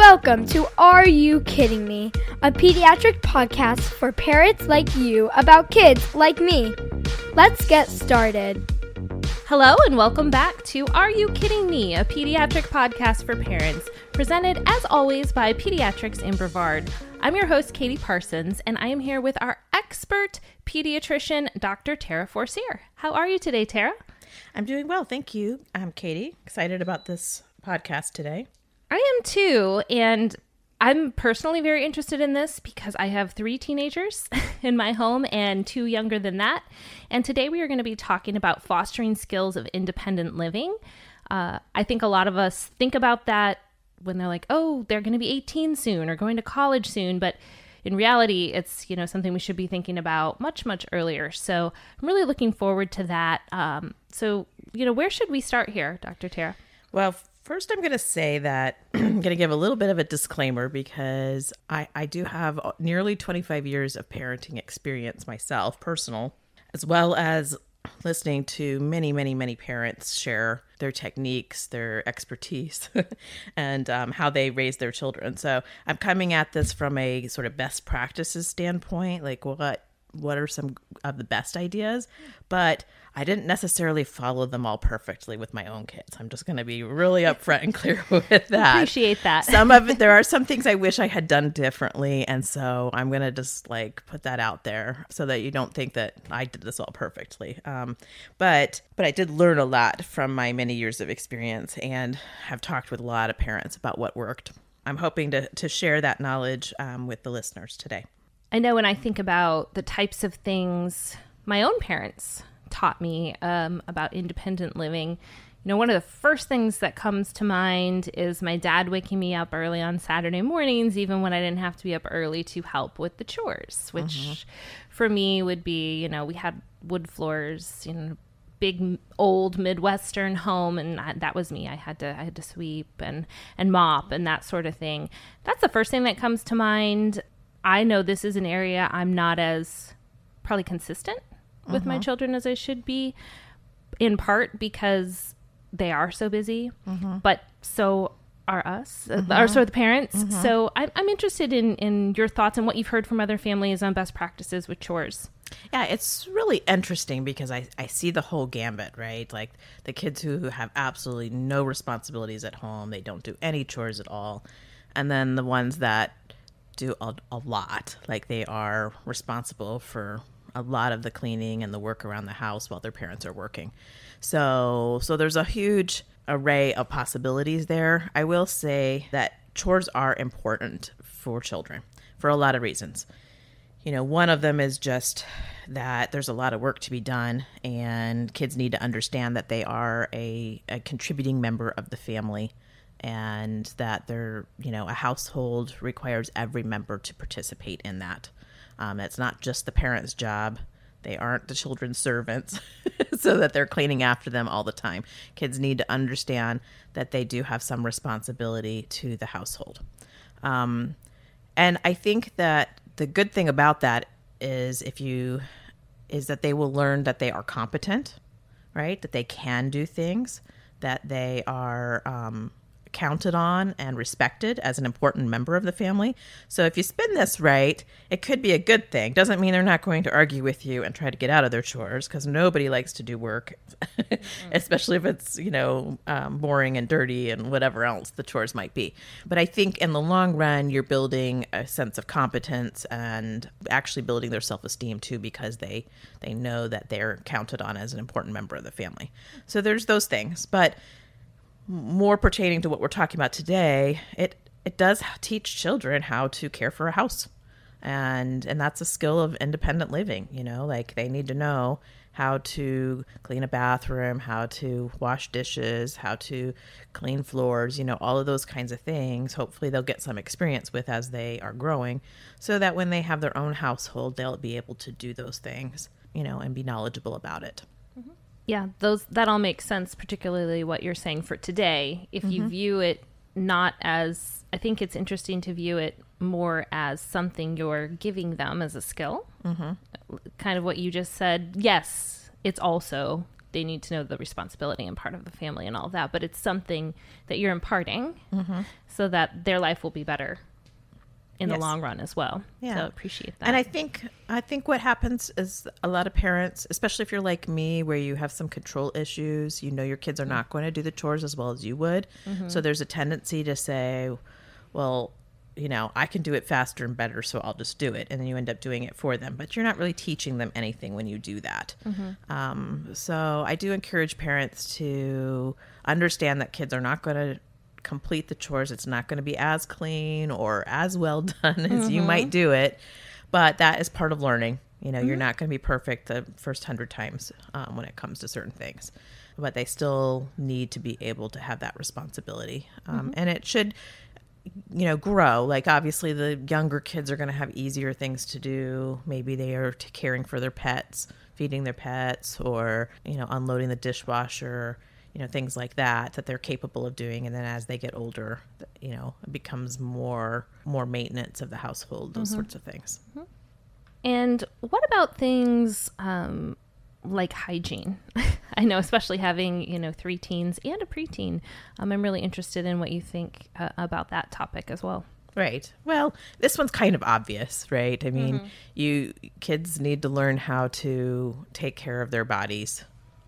Welcome to Are You Kidding Me? A pediatric podcast for parents like you about kids like me. Let's get started. Hello and welcome back to Are You Kidding Me? A pediatric podcast for parents, presented as always by Pediatrics in Brevard. I'm your host, Katie Parsons, and I am here with our expert pediatrician, Dr. Tara Forcier. How are you today, Tara? I'm doing well, thank you. I'm Katie, excited about this podcast today. I am too, and I'm personally very interested in this because I have 3 teenagers in my home and 2 younger than that. And today we are going to be talking about fostering skills of independent living. I think a lot of us think about that when they're like, oh, they're going to be 18 soon or going to college soon. But in reality, it's, something we should be thinking about much, much earlier. So I'm really looking forward to that. Where should we start here, Dr. Tara? Well, first, I'm going to say that I'm going to give a little bit of a disclaimer because I do have nearly 25 years of parenting experience myself, personal, as well as listening to many, many, many parents share their techniques, their expertise, and how they raise their children. So I'm coming at this from a sort of best practices standpoint, like what are some of the best ideas, but I didn't necessarily follow them all perfectly with my own kids. I'm just going to be really upfront and clear with that. Appreciate that. There are some things I wish I had done differently. And so I'm going to just put that out there so that you don't think that I did this all perfectly. But I did learn a lot from my many years of experience and have talked with a lot of parents about what worked. I'm hoping to share that knowledge with the listeners today. I know when I think about the types of things my own parents taught me about independent living, one of the first things that comes to mind is my dad waking me up early on Saturday mornings, even when I didn't have to be up early to help with the chores, which for me would be, we had wood floors, big old Midwestern home, and that was me. I had to sweep and mop and that sort of thing. That's the first thing that comes to mind. I know this is an area I'm not as probably consistent with my children as I should be, in part because they are so busy, but so are us, or so are the parents. So I'm interested in your thoughts and what you've heard from other families on best practices with chores. Yeah, it's really interesting because I see the whole gambit, right? Like the kids who have absolutely no responsibilities at home, they don't do any chores at all. And then the ones that do a lot, like they are responsible for a lot of the cleaning and the work around the house while their parents are working. So there's a huge array of possibilities there. I will say that chores are important for children for a lot of reasons. One of them is just that there's a lot of work to be done and kids need to understand that they are a contributing member of the family and that they're, a household requires every member to participate in that. It's not just the parents' job. They aren't the children's servants so that they're cleaning after them all the time. Kids need to understand that they do have some responsibility to the household. And I think that the good thing about that is that they will learn that they are competent, right? That they can do things, that they are counted on and respected as an important member of the family. So if you spin this right, it could be a good thing. Doesn't mean they're not going to argue with you and try to get out of their chores, because nobody likes to do work, especially if it's, boring and dirty and whatever else the chores might be. But I think in the long run, you're building a sense of competence and actually building their self-esteem too, because they know that they're counted on as an important member of the family. So there's those things. But more pertaining to what we're talking about today, it does teach children how to care for a house. And that's a skill of independent living, they need to know how to clean a bathroom, how to wash dishes, how to clean floors, all of those kinds of things. Hopefully they'll get some experience with as they are growing so that when they have their own household, they'll be able to do those things, and be knowledgeable about it. Yeah, that all makes sense, particularly what you're saying for today. If you view it not as, I think it's interesting to view it more as something you're giving them as a skill. Kind of what you just said. Yes, it's also they need to know the responsibility and part of the family and all of that, but it's something that you're imparting so that their life will be better in the long run as well. Yeah. So appreciate that. And I think what happens is a lot of parents, especially if you're like me, where you have some control issues, you know, your kids are not going to do the chores as well as you would. So there's a tendency to say, well, you know, I can do it faster and better, so I'll just do it. And then you end up doing it for them. But you're not really teaching them anything when you do that. So I do encourage parents to understand that kids are not going to complete the chores. It's not going to be as clean or as well done as you might do it. But that is part of learning. You know, you're not going to be perfect the first 100 times when it comes to certain things. But they still need to be able to have that responsibility. And it should, you know, grow. Like, obviously, the younger kids are going to have easier things to do. Maybe they are caring for their pets, feeding their pets, or, you know, unloading the dishwasher, you know, things like that they're capable of doing. And then as they get older, you know, it becomes more maintenance of the household, those sorts of things. And what about things like hygiene? I know, especially having, you know, 3 teens and a preteen. I'm really interested in what you think about that topic as well. Right. Well, this one's kind of obvious, right? I mean, kids need to learn how to take care of their bodies.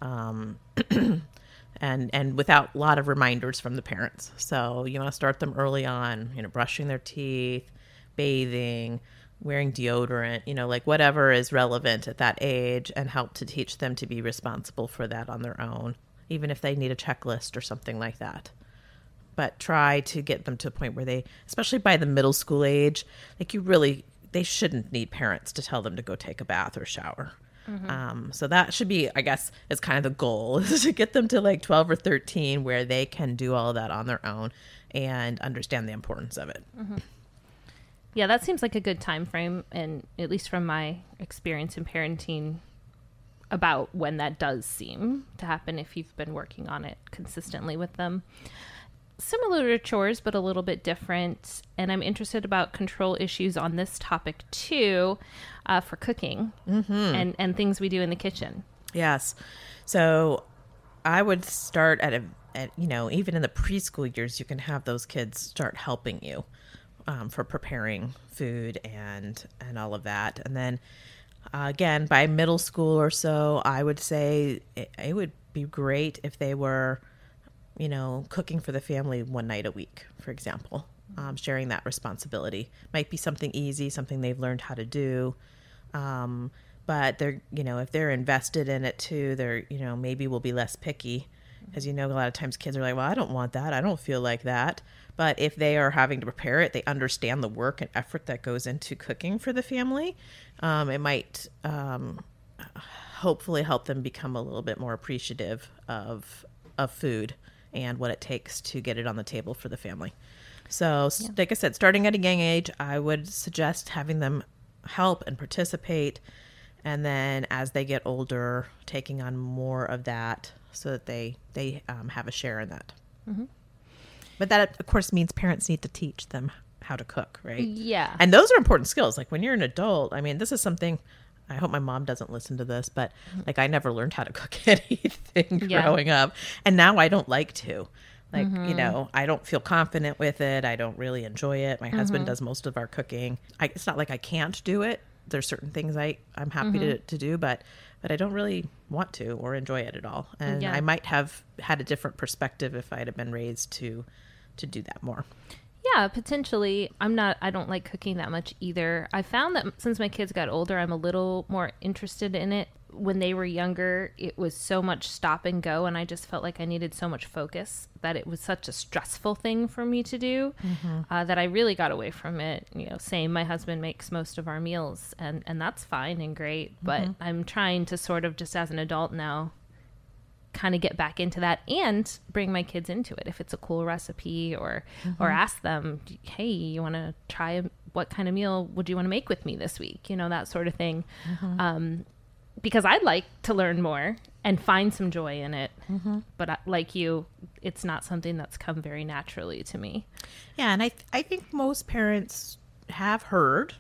And without a lot of reminders from the parents. So you want to start them early on, you know, brushing their teeth, bathing, wearing deodorant, you know, like whatever is relevant at that age, and help to teach them to be responsible for that on their own, even if they need a checklist or something like that. But try to get them to a point where they, especially by the middle school age, like they shouldn't need parents to tell them to go take a bath or shower. So that should be, I guess, is kind of the goal, is to get them to like 12 or 13 where they can do all of that on their own and understand the importance of it. Yeah, that seems like a good time frame, and at least from my experience in parenting, about when that does seem to happen if you've been working on it consistently with them. Similar to chores, but a little bit different. And I'm interested about control issues on this topic too, for cooking and things we do in the kitchen. Yes. So I would start at you know, even in the preschool years, you can have those kids start helping you for preparing food and all of that. And then again, by middle school or so, I would say it would be great if they were, you know, cooking for the family one night a week, for example, sharing that responsibility. Might be something easy, something they've learned how to do. But they're, you know, if they're invested in it too, they're, you know, maybe will be less picky, because, you know, a lot of times kids are like, well, I don't want that. I don't feel like that. But if they are having to prepare it, they understand the work and effort that goes into cooking for the family. It might hopefully help them become a little bit more appreciative of food and what it takes to get it on the table for the family. So, like I said, starting at a young age, I would suggest having them help and participate. And then as they get older, taking on more of that so that they have a share in that. But that, of course, means parents need to teach them how to cook, right? Yeah. And those are important skills. Like when you're an adult, I mean, this is something, I hope my mom doesn't listen to this, but like I never learned how to cook anything growing up. And now I don't like to. Like, you know, I don't feel confident with it. I don't really enjoy it. My husband does most of our cooking. It's not like I can't do it. There's certain things I'm happy to do, but I don't really want to or enjoy it at all. And I might have had a different perspective if I'd have been raised to do that more. Yeah, potentially. I don't like cooking that much either. I found that since my kids got older, I'm a little more interested in it. When they were younger, it was so much stop and go, and I just felt like I needed so much focus that it was such a stressful thing for me to do that I really got away from it. You know, same, my husband makes most of our meals, and that's fine and great, but I'm trying to sort of just as an adult now kind of get back into that and bring my kids into it. If it's a cool recipe or ask them, hey, you want to try what kind of meal would you want to make with me this week? You know, that sort of thing. Because I'd like to learn more and find some joy in it. But like you, it's not something that's come very naturally to me. Yeah, and I think most parents have heard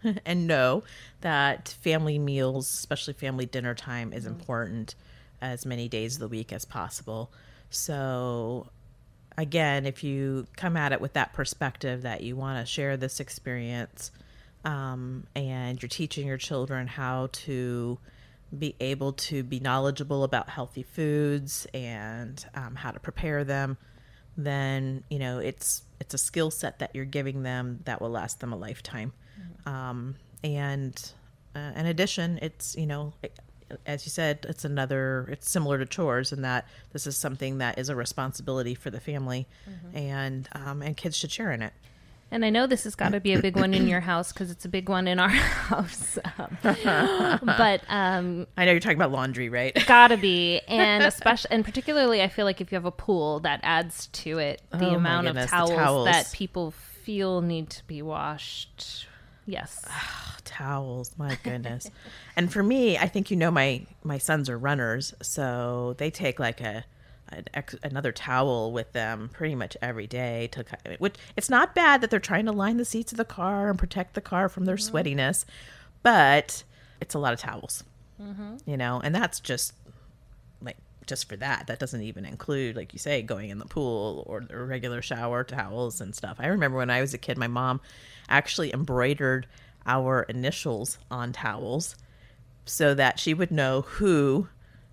and know that family meals, especially family dinner time, is important as many days of the week as possible. So again, if you come at it with that perspective that you want to share this experience, and you're teaching your children how to be able to be knowledgeable about healthy foods and how to prepare them, then it's a skill set that you're giving them that will last them a lifetime. And in addition, it's as you said, it's similar to chores in that this is something that is a responsibility for the family, and kids should share in it. And I know this has got to be a big one in your house because it's a big one in our house. But I know you're talking about laundry, right? Gotta be. And particularly, I feel like if you have a pool, that adds to it the amount of towels that people feel need to be washed. Yes. Towels, my goodness. And for me, I think my sons are runners, so they take like another towel with them pretty much every day which it's not bad that they're trying to line the seats of the car and protect the car from their sweatiness, but it's a lot of towels, and that's just for that doesn't even include, like you say, going in the pool or the regular shower towels and stuff. I remember when I was a kid, my mom actually embroidered our initials on towels so that she would know who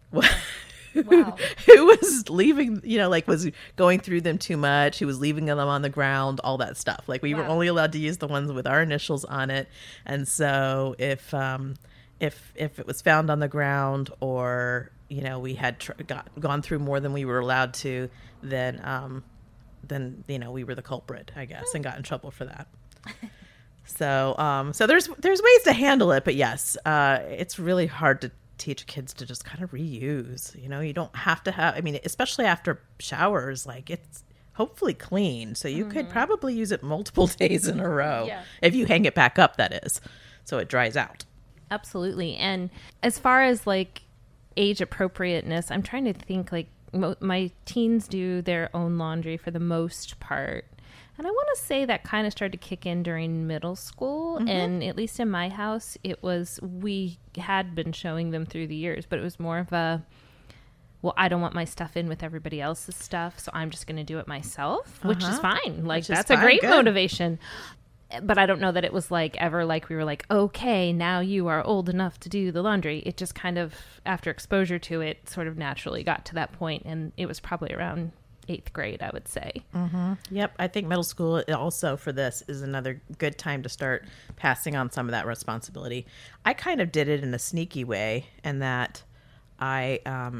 was leaving, was going through them too much, who was leaving them on the ground, all that stuff. Like we were only allowed to use the ones with our initials on it. And so if it was found on the ground, or we had gone through more than we were allowed to, then we were the culprit, I guess, and got in trouble for that. So there's ways to handle it, but yes, it's really hard to teach kids to just kind of reuse. You don't have to have, especially after showers, like it's hopefully clean, so you could probably use it multiple days in a row, if you hang it back up, that is, so it dries out. Absolutely. And as far as like age appropriateness, I'm trying to think, like my teens do their own laundry for the most part. And I want to say that kind of started to kick in during middle school. And at least in my house, we had been showing them through the years, but it was more of I don't want my stuff in with everybody else's stuff, so I'm just going to do it myself, which is fine. Like, that's a great motivation. But I don't know that it was like ever like we were like, okay, now you are old enough to do the laundry. It just kind of, after exposure to it, sort of naturally got to that point. And it was probably around 8th grade, I would say. Yep. I think middle school also for this is another good time to start passing on some of that responsibility. I kind of did it in a sneaky way, in that my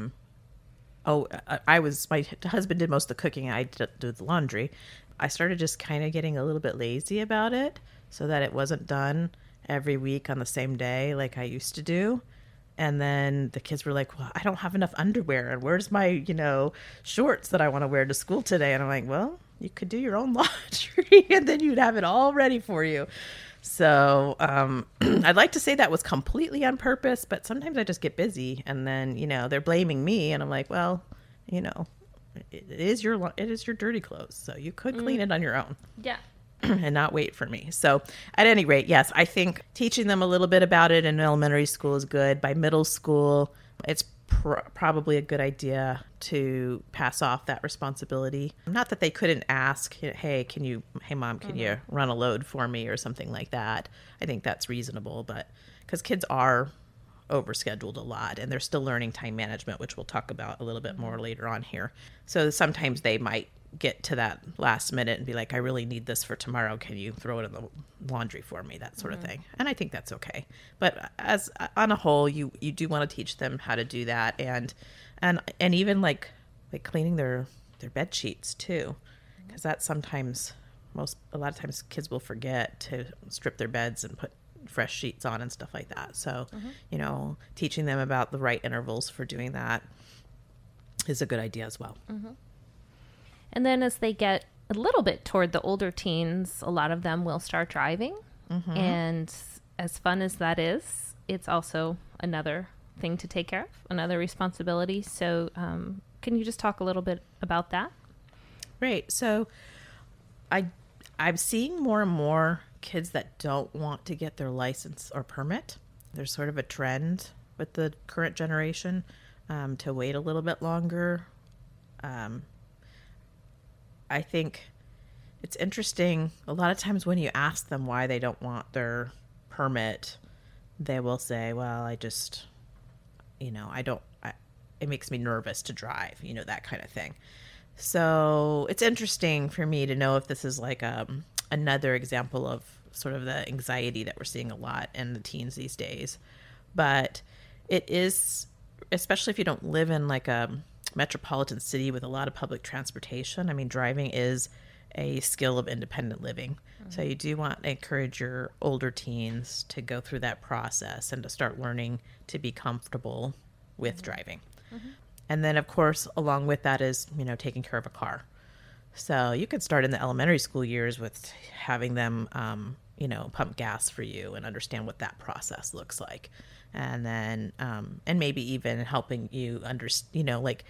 husband did most of the cooking. I did the laundry. I started just kind of getting a little bit lazy about it, so that it wasn't done every week on the same day like I used to do. And then the kids were like, well, I don't have enough underwear. And where's my, shorts that I want to wear to school today? And I'm like, well, you could do your own laundry and then you'd have it all ready for you. So I'd like to say that was completely on purpose, but sometimes I just get busy, and then, they're blaming me. And I'm like, well, it is your dirty clothes. So you could clean it on your own. Yeah. And not wait for me. So at any rate, yes, I think teaching them a little bit about it in elementary school is good. By middle school, it's probably a good idea to pass off that responsibility. Not that they couldn't ask, hey, Mom, can you run a load for me or something like that. I think that's reasonable, but because kids are overscheduled a lot and they're still learning time management, which we'll talk about a little bit more later on here. So sometimes they might get to that last minute and be like, I really need this for tomorrow. Can you throw it in the laundry for me? That sort of thing. And I think that's okay. But as on a whole, you do want to teach them how to do that, and even like cleaning their bed sheets too, because that's sometimes a lot of times kids will forget to strip their beds and put fresh sheets on and stuff like that. So, teaching them about the right intervals for doing that is a good idea as well. And then as they get a little bit toward the older teens, a lot of them will start driving. And as fun as that is, it's also another thing to take care of, another responsibility. So can you just talk a little bit about that? Right. So I'm seeing more and more kids that don't want to get their license or permit. There's sort of a trend with the current generation to wait a little bit longer. I think it's interesting. A lot of times when you ask them why they don't want their permit, they will say, well, I just, it makes me nervous to drive, that kind of thing. So it's interesting for me to know if this is like another example of sort of the anxiety that we're seeing a lot in the teens these days. But it is, especially if you don't live in like a metropolitan city with a lot of public transportation. I mean, driving is a skill of independent living. Mm-hmm. So you do want to encourage your older teens to go through that process and to start learning to be comfortable with driving. Mm-hmm. And then, of course, along with that is, taking care of a car. So you can start in the elementary school years with having them, pump gas for you and understand what that process looks like. And then, and maybe even helping you like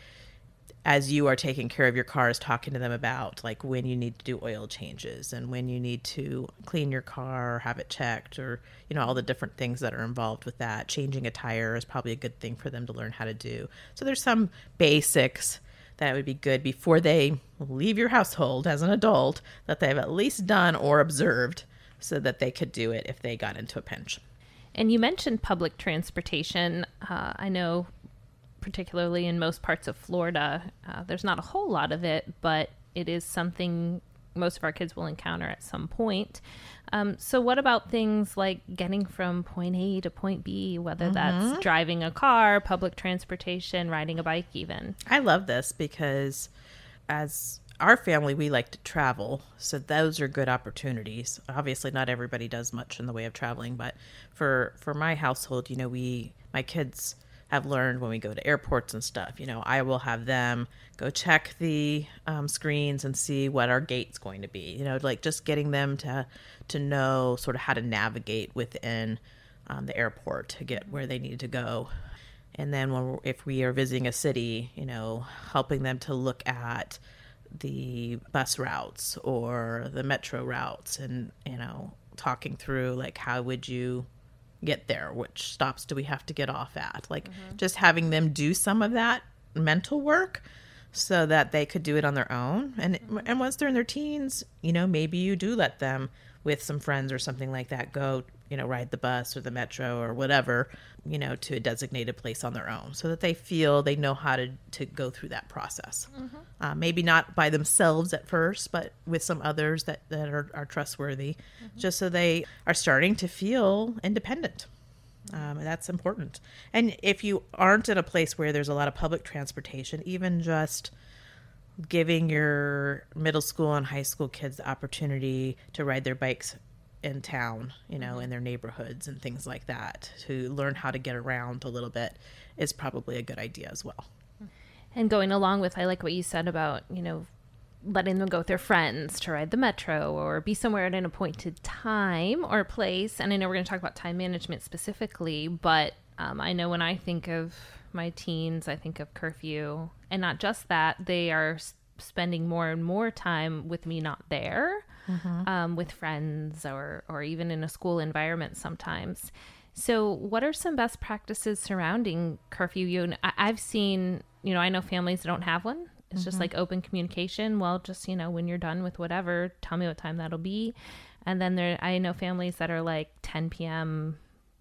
as you are taking care of your cars, talking to them about like when you need to do oil changes and when you need to clean your car or have it checked, or, all the different things that are involved with that. Changing a tire is probably a good thing for them to learn how to do. So there's some basics that would be good before they leave your household as an adult that they've at least done or observed so that they could do it if they got into a pinch. And you mentioned public transportation. I know particularly in most parts of Florida, there's not a whole lot of it, but it is something most of our kids will encounter at some point. So what about things like getting from point A to point B, whether that's driving a car, public transportation, riding a bike even? I love this because as our family, we like to travel. So those are good opportunities. Obviously, not everybody does much in the way of traveling, but for my household, my kids have learned when we go to airports and stuff, I will have them go check the screens and see what our gate's going to be, like just getting them to know sort of how to navigate within the airport to get where they need to go. And then if we are visiting a city, helping them to look at the bus routes or the metro routes and, talking through like, how would you get there? Which stops do we have to get off at? Like just having them do some of that mental work so that they could do it on their own. And once they're in their teens, maybe you do let them with some friends or something like that go, ride the bus or the metro or whatever, to a designated place on their own so that they feel they know how to go through that process. Maybe not by themselves at first, but with some others that are trustworthy, just so they are starting to feel independent. That's important. And if you aren't in a place where there's a lot of public transportation, even just giving your middle school and high school kids the opportunity to ride their bikes in town, in their neighborhoods and things like that, to learn how to get around a little bit is probably a good idea as well. And going along with, I like what you said about, letting them go with their friends to ride the metro or be somewhere at an appointed time or place. And I know we're going to talk about time management specifically, but I know when I think of my teens, I think of curfew. And not just that, they are spending more and more time with me not there, with friends or even in a school environment sometimes. So what are some best practices surrounding curfew? I've seen, I know families that don't have one. It's just like open communication. Well, just, when you're done with whatever, tell me what time that'll be. And then I know families that are like 10 p.m.,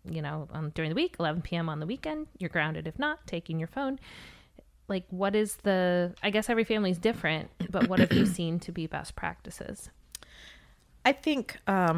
during the week, 11 p.m. on the weekend. You're grounded if not, taking your phone. Like, what is I guess every family is different, but what have you seen to be best practices? I think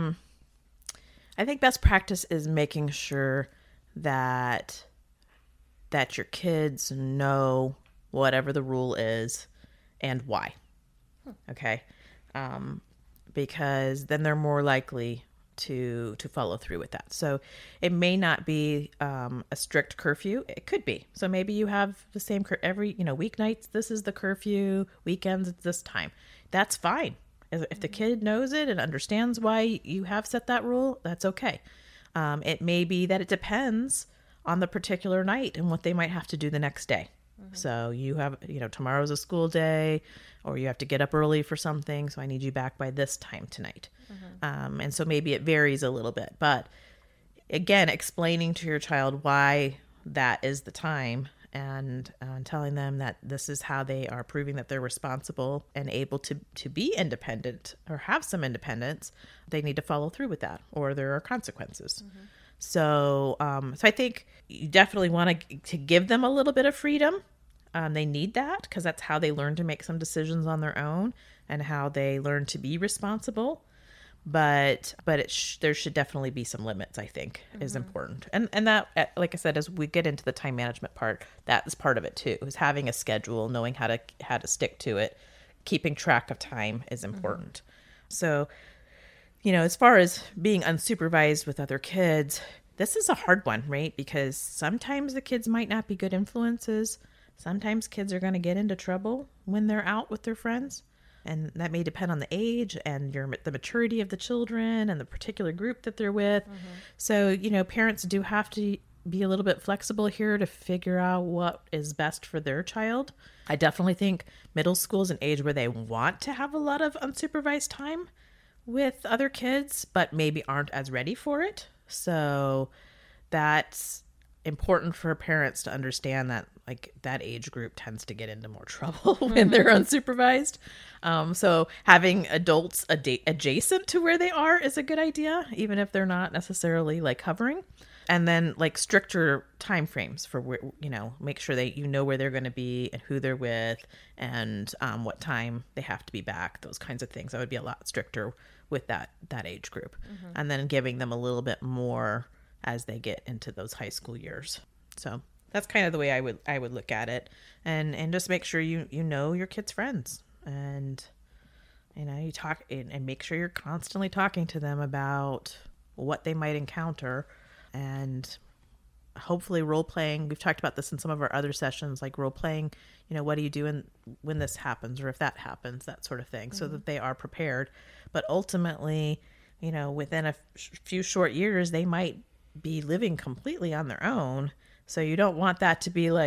best practice is making sure that your kids know whatever the rule is and why. Okay. Because then they're more likely to follow through with that. So it may not be a strict curfew. It could be. So maybe you have the same every, weeknights, this is the curfew, weekends, it's this time. That's fine. If the kid knows it and understands why you have set that rule, that's okay. It may be that it depends on the particular night and what they might have to do the next day. So you have, tomorrow's a school day, or you have to get up early for something. So I need you back by this time tonight. And so maybe it varies a little bit, but again, explaining to your child why that is the time, and telling them that this is how they are proving that they're responsible and able to be independent or have some independence. They need to follow through with that, or there are consequences. So I think you definitely want to give them a little bit of freedom. They need that because that's how they learn to make some decisions on their own and how they learn to be responsible. But there should definitely be some limits, I think, is important. And that, like I said, as we get into the time management part, that is part of it too, is having a schedule, knowing how to stick to it, keeping track of time is important. So, as far as being unsupervised with other kids, this is a hard one, right? Because sometimes the kids might not be good influences. Sometimes kids are going to get into trouble when they're out with their friends. And that may depend on the age and the maturity of the children and the particular group that they're with. So, parents do have to be a little bit flexible here to figure out what is best for their child. I definitely think middle school is an age where they want to have a lot of unsupervised time with other kids, but maybe aren't as ready for it. So that's important for parents to understand that that age group tends to get into more trouble when they're unsupervised. So having adults adjacent to where they are is a good idea, even if they're not necessarily hovering. And then stricter time frames for where, make sure that where they're going to be and who they're with and what time they have to be back, those kinds of things. I would be a lot stricter with that age group. And then giving them a little bit more as they get into those high school years. So that's kind of the way I would look at it, and just make sure you know your kids' friends, and you talk and make sure you're constantly talking to them about what they might encounter, and hopefully role playing. We've talked about this in some of our other sessions, like role playing. What do you do when this happens, or if that happens, that sort of thing, so that they are prepared. But ultimately, within a few short years, they might be living completely on their own. So you don't want that to be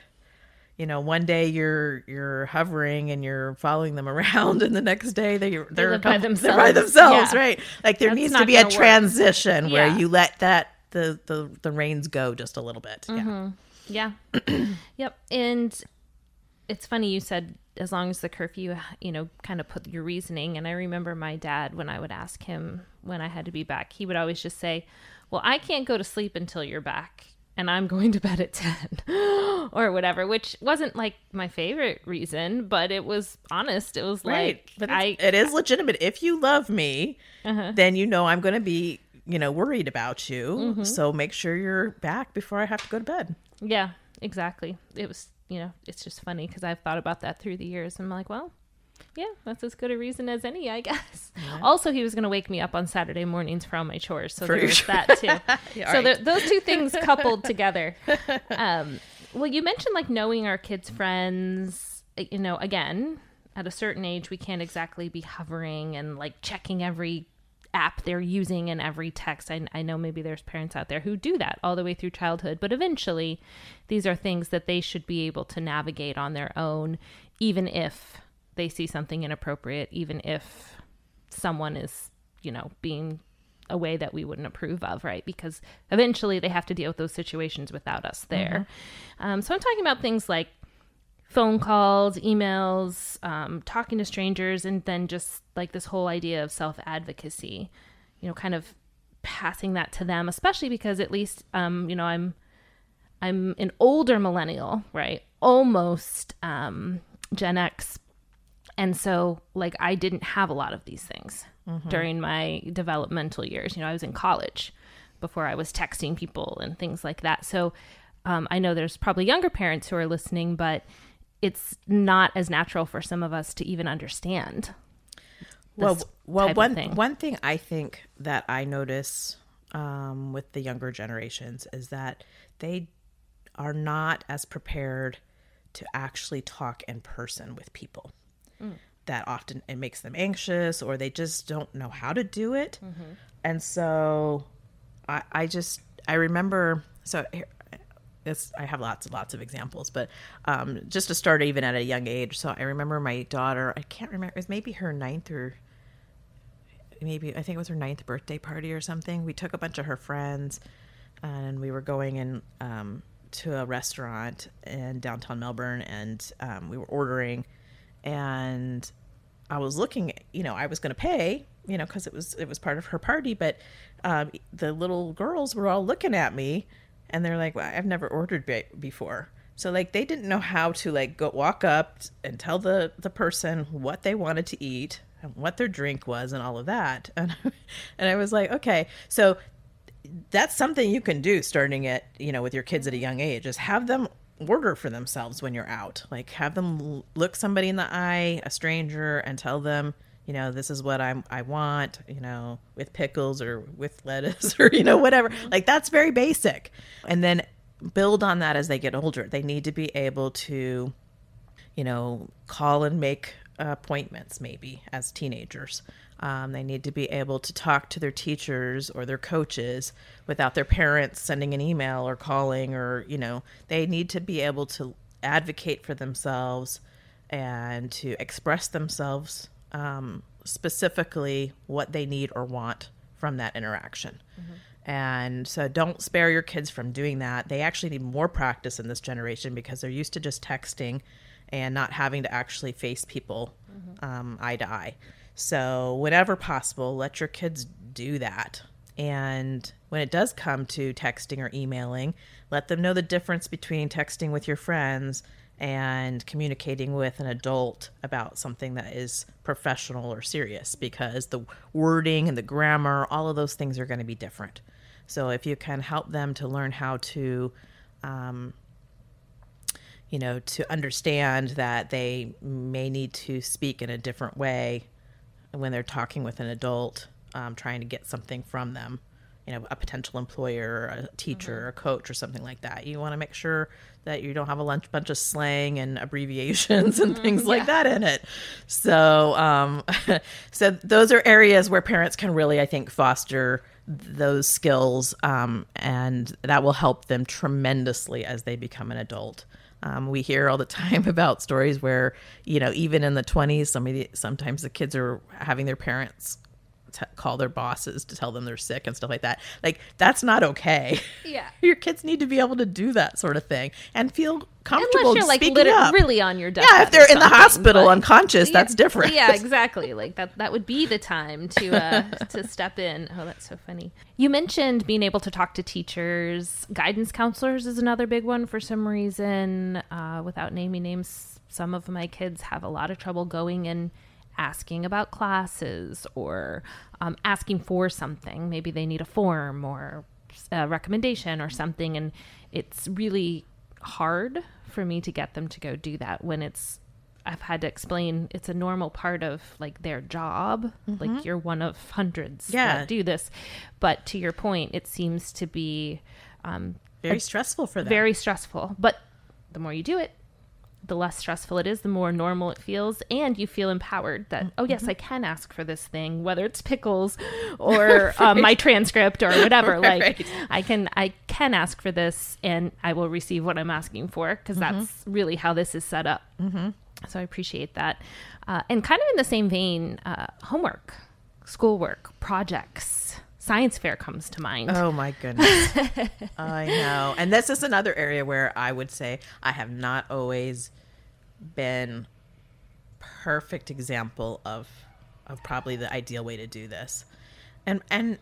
one day you're hovering and you're following them around, and the next day they're by themselves, yeah. Right? There needs to be a transition where you let the reins go just a little bit. Yeah. Yep. And it's funny you said as long as the curfew, kind of put your reasoning. And I remember my dad, when I would ask him when I had to be back, he would always just say, well, I can't go to sleep until you're back, and I'm going to bed at 10 or whatever, which wasn't my favorite reason, but it was honest. It was right. But it is legitimate. If you love me, then I'm going to be, worried about you. So make sure you're back before I have to go to bed. Yeah, exactly. It was, it's just funny because I've thought about that through the years. I'm like, well, yeah, that's as good a reason as any, I guess. Yeah. Also, he was going to wake me up on Saturday mornings for all my chores. So there was that too. Yeah, so right. Those two things coupled together. Well, you mentioned knowing our kids' friends, again, at a certain age, we can't exactly be hovering and checking every app they're using and every text. I know maybe there's parents out there who do that all the way through childhood, but eventually these are things that they should be able to navigate on their own, even if they see something inappropriate, even if someone is, being a way that we wouldn't approve of, right? Because eventually they have to deal with those situations without us there. So I'm talking about things like phone calls, emails, talking to strangers, and then just this whole idea of self-advocacy, kind of passing that to them, especially because at least, I'm an older millennial, right? Almost Gen X. And so I didn't have a lot of these things during my developmental years. I was in college before I was texting people and things like that. So I know there's probably younger parents who are listening, but it's not as natural for some of us to even understand. Well, one thing I think that I notice with the younger generations is that they are not as prepared to actually talk in person with people. That often it makes them anxious, or they just don't know how to do it. And so I remember, so I have lots and lots of examples, but just to start even at a young age. So I remember my daughter, I can't remember, it was maybe her ninth or maybe, I think it was her 9th birthday party or something. We took a bunch of her friends and we were going in to a restaurant in downtown Melbourne, and we were ordering, and I was looking, I was going to pay, because it was part of her party, but the little girls were all looking at me, and they're like, well, I've never ordered before. So like they didn't know how to like go walk up and tell the person what they wanted to eat and what their drink was and all of that. And I was like, okay, so that's something you can do starting at, with your kids at a young age, is have them order for themselves when you're out. Like have them look somebody in the eye, a stranger, and tell them, this is what I want, with pickles or with lettuce or, whatever. Like that's very basic. And then build on that as they get older. They need to be able to, call and make appointments maybe as teenagers. They need to be able to talk to their teachers or their coaches without their parents sending an email or calling, or, they need to be able to advocate for themselves and to express themselves, specifically what they need or want from that interaction. Mm-hmm. And so don't spare your kids from doing that. They actually need more practice in this generation because they're used to just texting and not having to actually face people eye to eye. So whenever possible, let your kids do that. And when it does come to texting or emailing, let them know the difference between texting with your friends and communicating with an adult about something that is professional or serious, because the wording and the grammar, all of those things are going to be different. So if you can help them to learn how to, to understand that they may need to speak in a different way when they're talking with an adult, trying to get something from them, a potential employer, a teacher, a coach, or something like that. You want to make sure that you don't have a bunch of slang and abbreviations and things like that in it. So, so those are areas where parents can really, I think, foster those skills, and that will help them tremendously as they become an adult. We hear all the time about stories where, even in the 20s, sometimes the kids are having their parents call their bosses to tell them they're sick and stuff like that. Like, that's not okay. Yeah. Your kids need to be able to do that sort of thing and feel comfortable unless you're like speaking up. really on your deathbed. Yeah, if they're in the hospital unconscious, that's different. Yeah, exactly. Like that would be the time to step in. Oh, that's so funny. You mentioned being able to talk to teachers. Guidance counselors is another big one for some reason. Without naming names, some of my kids have a lot of trouble going and asking about classes or asking for something. Maybe they need a form or a recommendation or something, and it's really hard for me to get them to go do that when I've had to explain it's a normal part of like their job. Like you're one of hundreds that do this. But to your point, it seems to be very stressful for them. Very stressful. But the more you do it, the less stressful it is, the more normal it feels, and you feel empowered that, oh yes, I can ask for this thing, whether it's pickles or my transcript or whatever. Like I can ask for this and I will receive what I'm asking for, because that's really how this is set up. So I appreciate that. And kind of in the same vein, homework, schoolwork, projects, science fair comes to mind. Oh my goodness. I know. And this is another area where I would say I have not always been perfect example of probably the ideal way to do this. And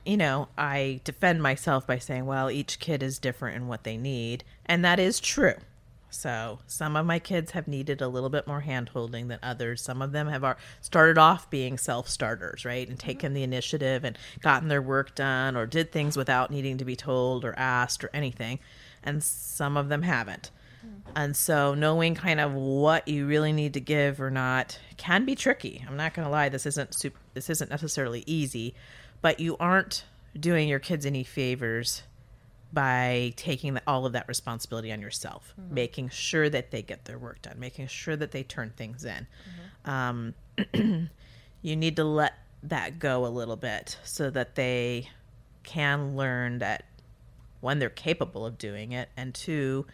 I defend myself by saying, well, each kid is different in what they need. And that is true. So some of my kids have needed a little bit more hand-holding than others. Some of them have started off being self-starters, right? And taken the initiative and gotten their work done or did things without needing to be told or asked or anything. And some of them haven't. And so knowing kind of what you really need to give or not can be tricky. I'm not going to lie. This isn't necessarily easy, but you aren't doing your kids any favors by taking all of that responsibility on yourself, making sure that they get their work done, making sure that they turn things in. You need to let that go a little bit so that they can learn that one, they're capable of doing it, and two,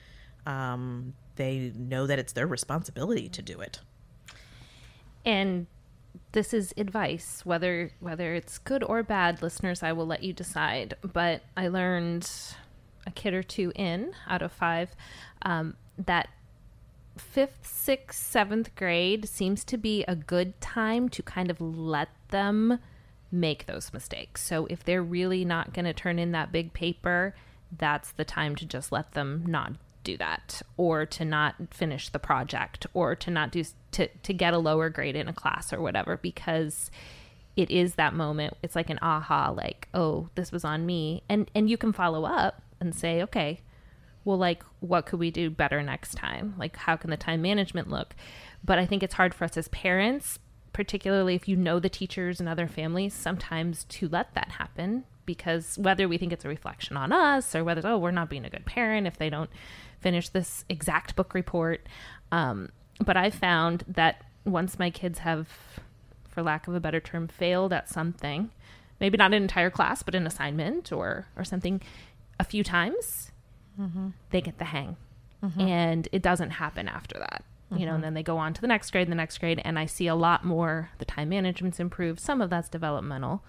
they know that it's their responsibility to do it. And this is advice, whether it's good or bad, listeners, I will let you decide. But I learned a kid or two out of 5 that 5th, 6th, 7th grade seems to be a good time to kind of let them make those mistakes. So if they're really not going to turn in that big paper, that's the time to just let them not do that, or to not finish the project, or to not do to get a lower grade in a class or whatever, because it is that moment. It's like an aha, like, oh, this was on me. And you can follow up and say, okay, well, like, what could we do better next time? Like, how can the time management look? But I think it's hard for us as parents, particularly if you know the teachers and other families, sometimes to let that happen, because whether we think it's a reflection on us or whether, oh, we're not being a good parent if they don't finish this exact book report. But I found that once my kids have, for lack of a better term, failed at something, maybe not an entire class, but an assignment or something a few times, they get the hang. And it doesn't happen after that. You know, and then they go on to the next grade, and I see a lot more, the time management's improved. Some of that's developmental.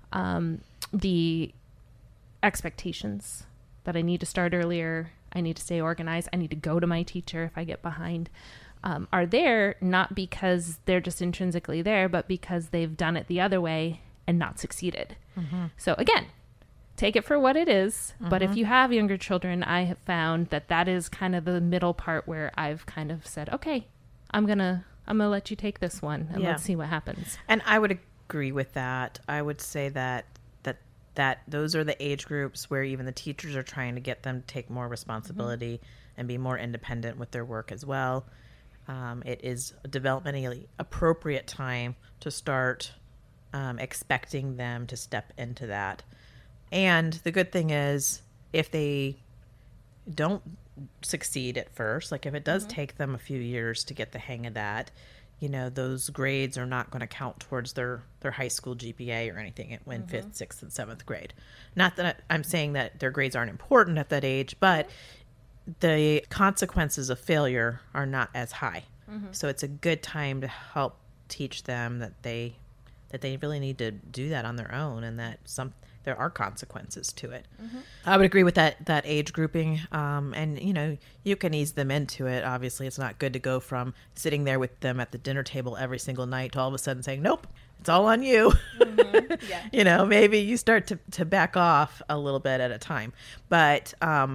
The expectations that I need to start earlier, I need to stay organized, I need to go to my teacher if I get behind, are there, not because they're just intrinsically there, but because they've done it the other way and not succeeded. So again, take it for what it is. But if you have younger children, I have found that is kind of the middle part where I've kind of said, okay, I'm gonna let you take this one and let's see what happens. And I would agree with that. I would say that those are the age groups where even the teachers are trying to get them to take more responsibility and be more independent with their work as well. It is a developmentally appropriate time to start expecting them to step into that. And the good thing is, if they don't succeed at first, like if it does take them a few years to get the hang of that, you know, those grades are not going to count towards their high school GPA or anything in 5th, 6th, and 7th grade. Not that I'm saying that their grades aren't important at that age, but the consequences of failure are not as high. So it's a good time to help teach them that they really need to do that on their own, and that there are consequences to it. I would agree with that age grouping. And, you know, you can ease them into it. Obviously, it's not good to go from sitting there with them at the dinner table every single night to all of a sudden saying, nope, it's all on you. You know, maybe you start to back off a little bit at a time. But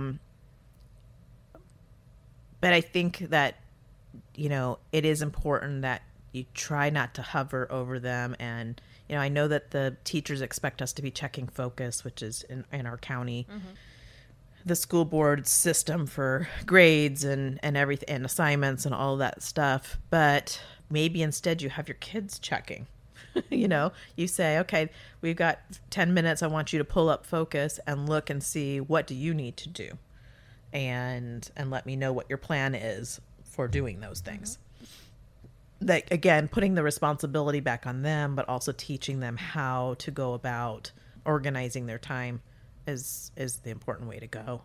I think that, you know, it is important that you try not to hover over them. And, you know, I know that the teachers expect us to be checking focus, which is in our county, the school board system for grades and everything, and assignments and all that stuff. But maybe instead you have your kids checking. You know, you say, okay, we've got 10 minutes. I want you to pull up focus and look and see, what do you need to do? And let me know what your plan is for doing those things. That, again, putting the responsibility back on them, but also teaching them how to go about organizing their time is the important way to go.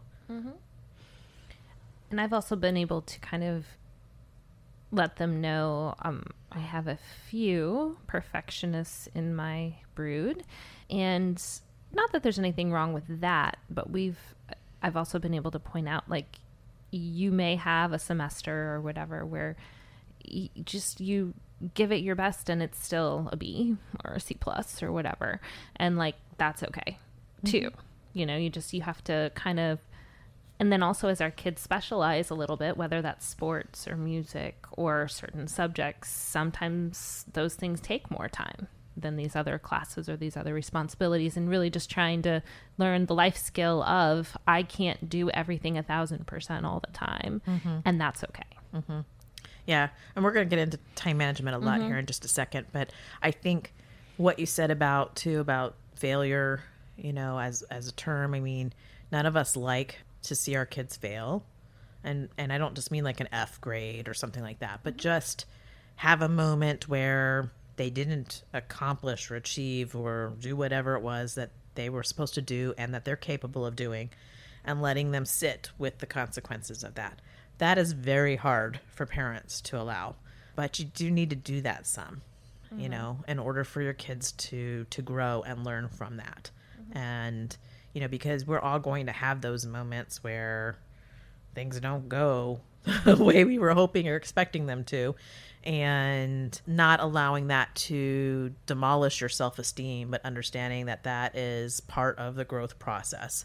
And I've also been able to kind of let them know I have a few perfectionists in my brood, and not that there's anything wrong with that, but I've also been able to point out, like, you may have a semester or whatever where you give it your best and it's still a B or a C plus or whatever, and like, that's okay too. You know, you have to kind of, and then also as our kids specialize a little bit, whether that's sports or music or certain subjects, sometimes those things take more time than these other classes or these other responsibilities, and really just trying to learn the life skill of, I can't do everything 1,000% all the time, and that's okay. Yeah, and we're going to get into time management a lot here in just a second, but I think what you said about failure, you know, as a term, I mean, none of us like to see our kids fail, and I don't just mean like an F grade or something like that, but just have a moment where they didn't accomplish or achieve or do whatever it was that they were supposed to do and that they're capable of doing. and letting them sit with the consequences of that. That is very hard for parents to allow, but you do need to do that some, you know, in order for your kids to grow and learn from that. And, you know, because we're all going to have those moments where things don't go the way we were hoping or expecting them to, and not allowing that to demolish your self-esteem, but understanding that that is part of the growth process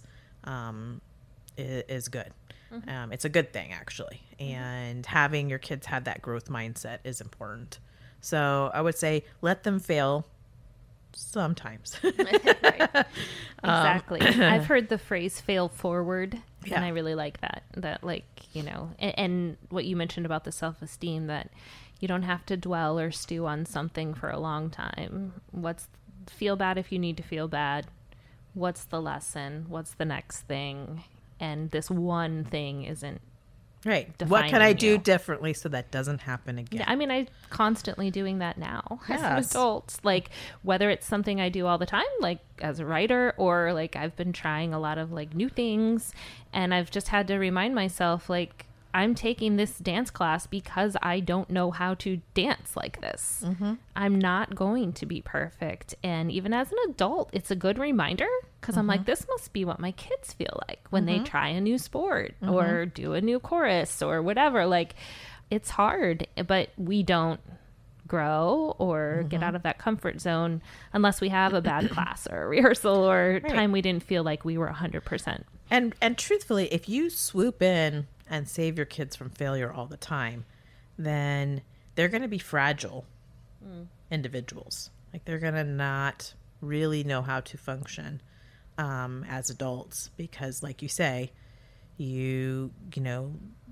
is good. It's a good thing, actually. And having your kids have that growth mindset is important. So I would say let them fail sometimes. Right. Exactly. I've heard the phrase fail forward, Yeah. and I really like that. That, like, you know, and what you mentioned about the self-esteem, that you don't have to dwell or stew on something for a long time. Feel bad if you need to feel bad. What's the lesson? What's the next thing? And this one thing isn't Right. What can I defining do you. differently so that doesn't happen again? Yeah, I mean, I'm constantly doing that now as an Yes. adult. Like, whether it's something I do all the time, like as a writer, or like I've been trying a lot of like new things, and I've just had to remind myself, like, I'm taking this dance class because I don't know how to dance like this. I'm not going to be perfect. And even as an adult, it's a good reminder, because I'm like, this must be what my kids feel like when they try a new sport or do a new chorus or whatever. Like, it's hard, but we don't grow or get out of that comfort zone unless we have a bad class or a rehearsal or time we didn't feel like we were 100%. And truthfully, if you swoop in and save your kids from failure all the time, then they're going to be fragile individuals. Like, they're going to not really know how to function as adults, because, like you say, you know,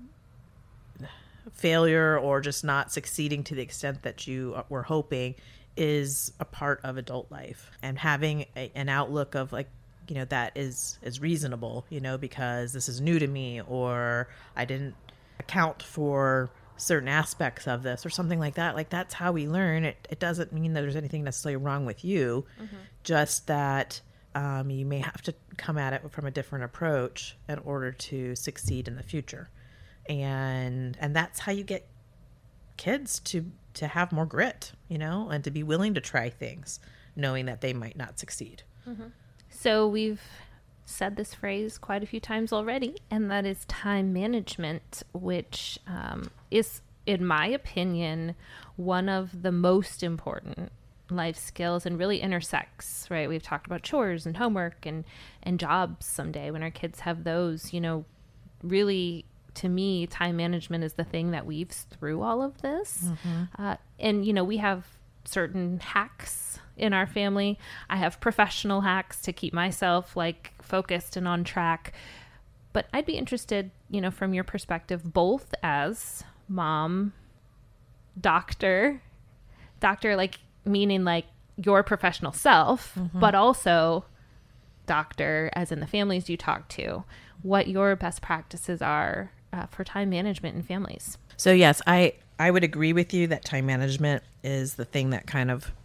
failure or just not succeeding to the extent that you were hoping is a part of adult life. And having an outlook of, like, you know, that is reasonable, you know, because this is new to me, or I didn't account for certain aspects of this or something like that. Like, that's how we learn. It doesn't mean that there's anything necessarily wrong with you, just that you may have to come at it from a different approach in order to succeed in the future. And that's how you get kids to have more grit, you know, and to be willing to try things, knowing that they might not succeed. So we've said this phrase quite a few times already, and that is time management, which is, in my opinion, one of the most important life skills, and really intersects, right? We've talked about chores and homework and jobs someday when our kids have those, you know. Really, to me, time management is the thing that weaves through all of this. And, you know, we have certain hacks in our family. I have professional hacks to keep myself, like, focused and on track. But I'd be interested, you know, from your perspective, both as mom, doctor, like, meaning like your professional self, but also doctor as in the families you talk to, what your best practices are for time management in families. So yes, I would agree with you that time management is the thing that kind of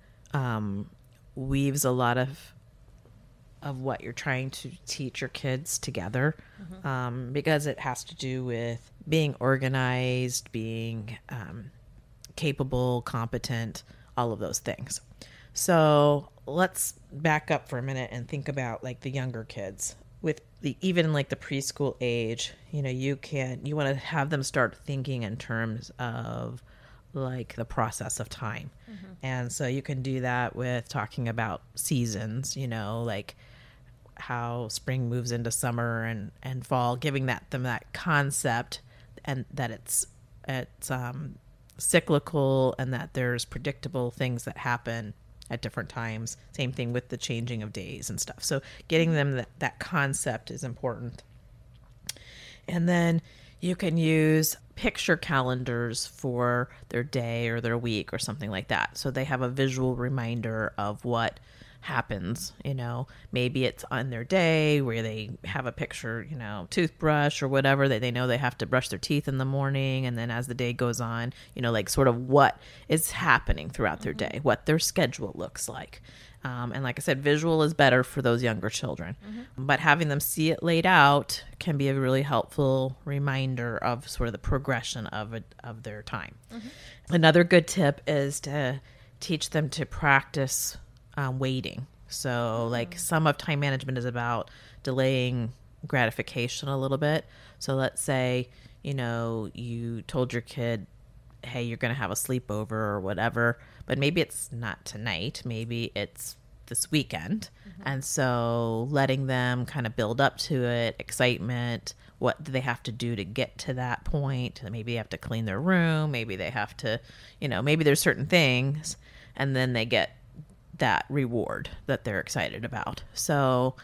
weaves a lot of what you're trying to teach your kids together, because it has to do with being organized, being capable, competent, all of those things. So let's back up for a minute and think about, like, the younger kids. With even like the preschool age, you know, you want to have them start thinking in terms of, like, the process of time. And so you can do that with talking about seasons, you know, like how spring moves into summer and fall, giving them that concept, and that it's cyclical, and that there's predictable things that happen at different times. Same thing with the changing of days and stuff. So getting them that concept is important. And then you can use picture calendars for their day or their week or something like that, so they have a visual reminder of what happens. You know, maybe it's on their day where they have a picture, you know, toothbrush or whatever, that they know they have to brush their teeth in the morning, and then as the day goes on, you know, like, sort of what is happening throughout their day, what their schedule looks like. And like I said, visual is better for those younger children. But having them see it laid out can be a really helpful reminder of sort of the progression of their time. Another good tip is to teach them to practice waiting. So like some of time management is about delaying gratification a little bit. So let's say, you told your kid, hey, you're going to have a sleepover or whatever, but maybe it's not tonight. Maybe it's this weekend. And so letting them kind of build up to it, excitement, what do they have to do to get to that point? Maybe they have to clean their room. Maybe they have to, maybe there's certain things, and then they get that reward that they're excited about. So,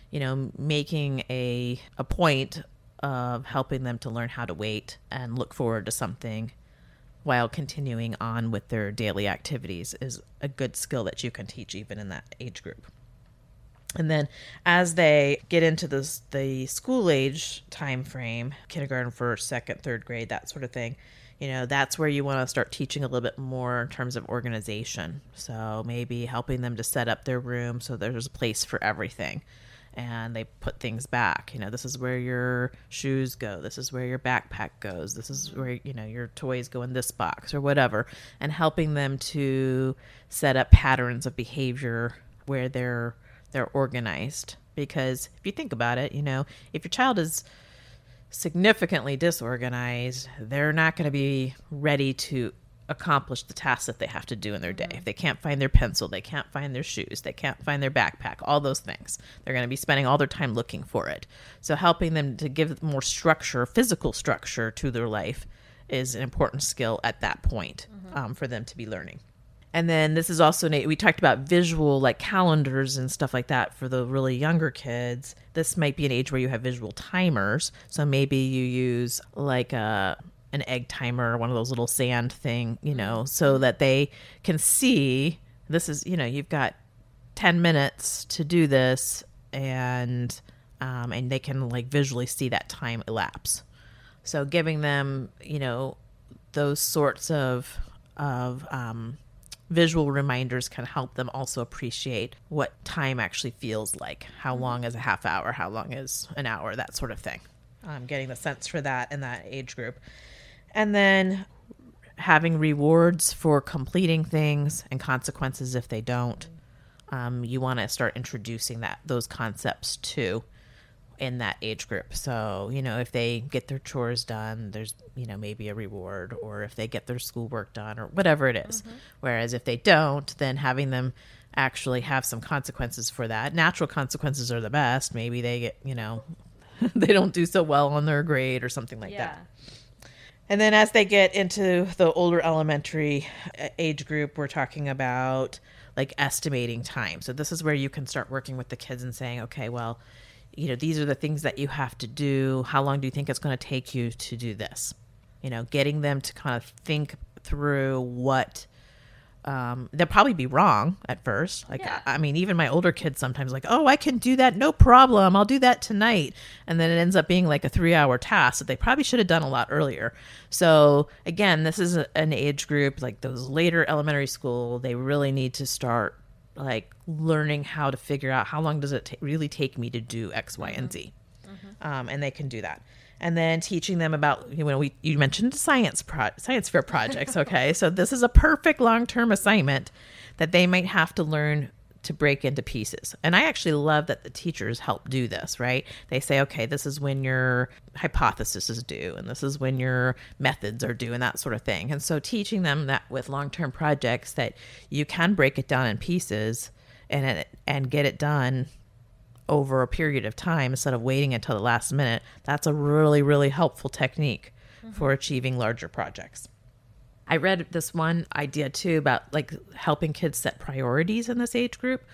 making a point of helping them to learn how to wait and look forward to something while continuing on with their daily activities is a good skill that you can teach even in that age group. And then as they get into the school age time frame, kindergarten, first, second, third grade, that sort of thing, that's where you want to start teaching a little bit more in terms of organization. So maybe helping them to set up their room so there's a place for everything. And they put things back. This is where your shoes go. This is where your backpack goes. This is where, your toys go in this box or whatever. And helping them to set up patterns of behavior where they're organized. Because if you think about it, if your child is significantly disorganized, they're not going to be ready to accomplish the tasks that they have to do in their day. If they can't find their pencil, they can't find their shoes, they can't find their backpack, all those things, they're going to be spending all their time looking for it. So helping them to give more structure, physical structure to their life is an important skill at that point for them to be learning. And then this is also, we talked about visual, like calendars and stuff like that for the really younger kids. This might be an age where you have visual timers. So maybe you use like an egg timer, one of those little sand thing, so that they can see this is, you've got 10 minutes to do this, and they can like visually see that time elapse. So giving them, those sorts of visual reminders can help them also appreciate what time actually feels like. How long is a half hour? How long is an hour? That sort of thing. Getting the sense for that in that age group. And then having rewards for completing things and consequences if they don't. You want to start introducing those concepts too in that age group. So, if they get their chores done, there's, maybe a reward, or if they get their schoolwork done or whatever it is. Whereas if they don't, then having them actually have some consequences for that. Natural consequences are the best. Maybe they get, they don't do so well on their grade or something like that. And then as they get into the older elementary age group, we're talking about like estimating time. So this is where you can start working with the kids and saying, okay, well, these are the things that you have to do. How long do you think it's going to take you to do this? Getting them to kind of think through what they'll probably be wrong at first. I mean, even my older kids sometimes like, oh, I can do that. No problem. I'll do that tonight. And then it ends up being like a 3-hour task that they probably should have done a lot earlier. So again, this is an age group like those later elementary school. They really need to start like learning how to figure out how long does it really take me to do X, Y, and Z. And they can do that. And then teaching them about, you mentioned science fair projects. Okay. So this is a perfect long-term assignment that they might have to learn to break into pieces. And I actually love that the teachers help do this, right? They say, okay, this is when your hypothesis is due, and this is when your methods are due, and that sort of thing. And so teaching them that with long-term projects that you can break it down in pieces and get it done over a period of time instead of waiting until the last minute, that's a really, really helpful technique for achieving larger projects. I read this one idea too about like helping kids set priorities in this age group.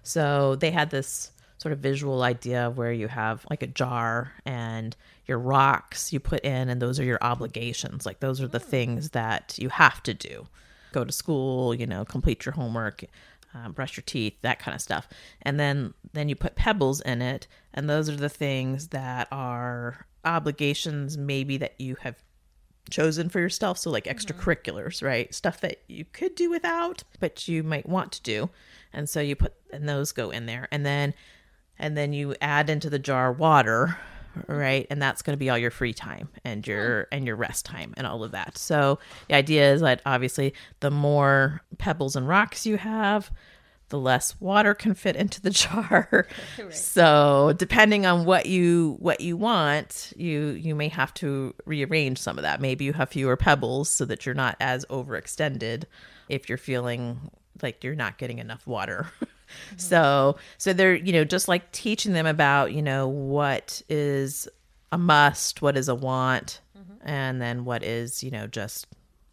So they had this sort of visual idea where you have like a jar and your rocks you put in, and those are your obligations. Like those are the things that you have to do. Go to school, complete your homework, brush your teeth, that kind of stuff. And then you put pebbles in it, and those are the things that are obligations maybe that you have chosen for yourself. So like extracurriculars, right? Stuff that you could do without, but you might want to do. And so and those go in there. And then you add into the jar water, right? And that's going to be all your free time and your rest time and all of that. So the idea is that obviously the more pebbles and rocks you have, the less water can fit into the jar. Right. So depending on what you want, you may have to rearrange some of that. Maybe you have fewer pebbles so that you're not as overextended if you're feeling like you're not getting enough water. Mm-hmm. So they're, just like teaching them about, what is a must, what is a want, mm-hmm. and then what is, just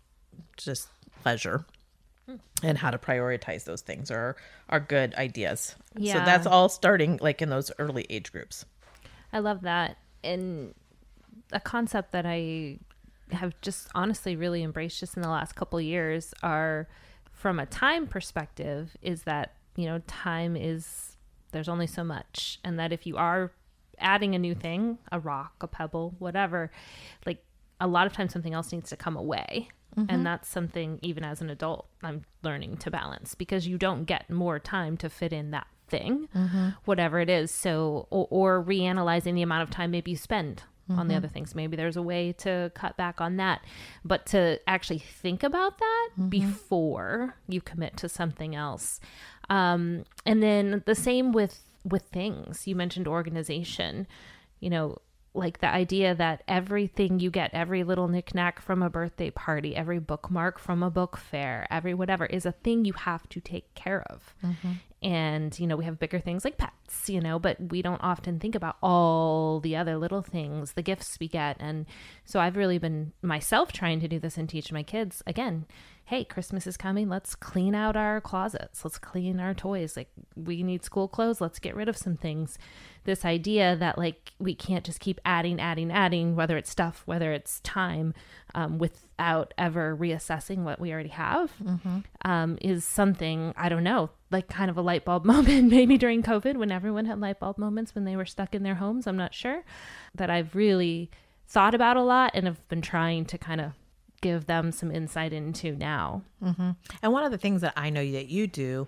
pleasure. And how to prioritize those things are good ideas. Yeah. So that's all starting like in those early age groups. I love that. And a concept that I have just honestly really embraced just in the last couple of years are, from a time perspective, is that, time is, there's only so much. And that if you are adding a new thing, a rock, a pebble, whatever, like a lot of times something else needs to come away. Mm-hmm. And that's something, even as an adult, I'm learning to balance, because you don't get more time to fit in that thing, mm-hmm. whatever it is. So, or reanalyzing the amount of time maybe you spend mm-hmm. on the other things. Maybe there's a way to cut back on that. But to actually think about that mm-hmm. before you commit to something else. And then the same with things. You mentioned organization, like the idea that everything you get, every little knickknack from a birthday party, every bookmark from a book fair, every whatever is a thing you have to take care of. Mm-hmm. And, we have bigger things like pets, but we don't often think about all the other little things, the gifts we get. And so I've really been myself trying to do this and teach my kids, again, hey, Christmas is coming. Let's clean out our closets. Let's clean our toys. Like, we need school clothes. Let's get rid of some things. This idea that like we can't just keep adding, whether it's stuff, whether it's time, without ever reassessing what we already have, mm-hmm. Is something, I don't know, like kind of a light bulb moment maybe during COVID when everyone had light bulb moments when they were stuck in their homes. I'm not sure, that I've really thought about a lot and have been trying to kind of give them some insight into now. Mm-hmm. And one of the things that I know that you do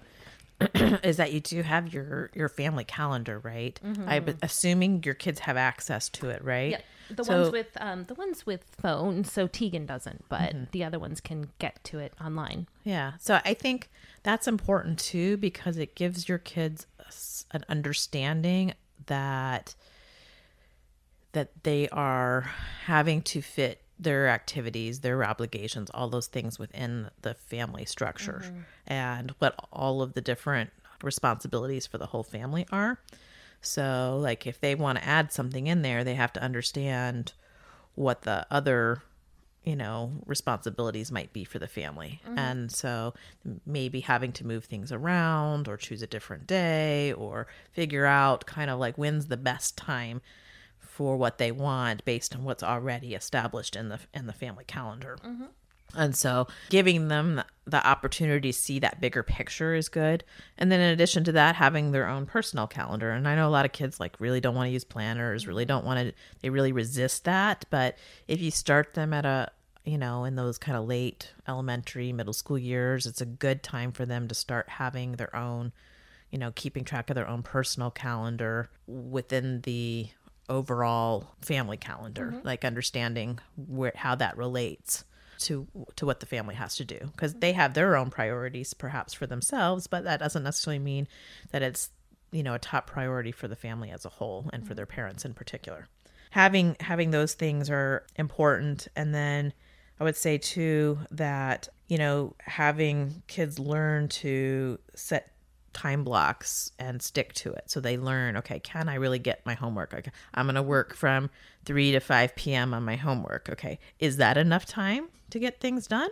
is that you do have your family calendar, right? Mm-hmm. I'm assuming your kids have access to it, right? Yeah, the ones with phones. So Tegan doesn't, but mm-hmm. the other ones can get to it online. Yeah. So I think that's important too, because it gives your kids an understanding that they are having to fit their activities, their obligations, all those things within the family structure, mm-hmm. and what all of the different responsibilities for the whole family are. So like if they want to add something in there, they have to understand what the other, responsibilities might be for the family. Mm-hmm. And so maybe having to move things around or choose a different day or figure out kind of like when's the best time for what they want based on what's already established in the family calendar. Mm-hmm. And so giving them the opportunity to see that bigger picture is good. And then in addition to that, having their own personal calendar. And I know a lot of kids like really don't want to use planners, really don't want to, they really resist that. But if you start them at in those kind of late elementary, middle school years, it's a good time for them to start having their own, keeping track of their own personal calendar within the overall family calendar, mm-hmm. like understanding how that relates to what the family has to do, because they have their own priorities perhaps for themselves, but that doesn't necessarily mean that it's a top priority for the family as a whole and for their parents in particular. Having those things are important. And then I would say too that having kids learn to set time blocks and stick to it. So they learn, okay, can I really get my homework? Okay, I'm going to work from 3 to 5 p.m. on my homework. Okay, is that enough time to get things done?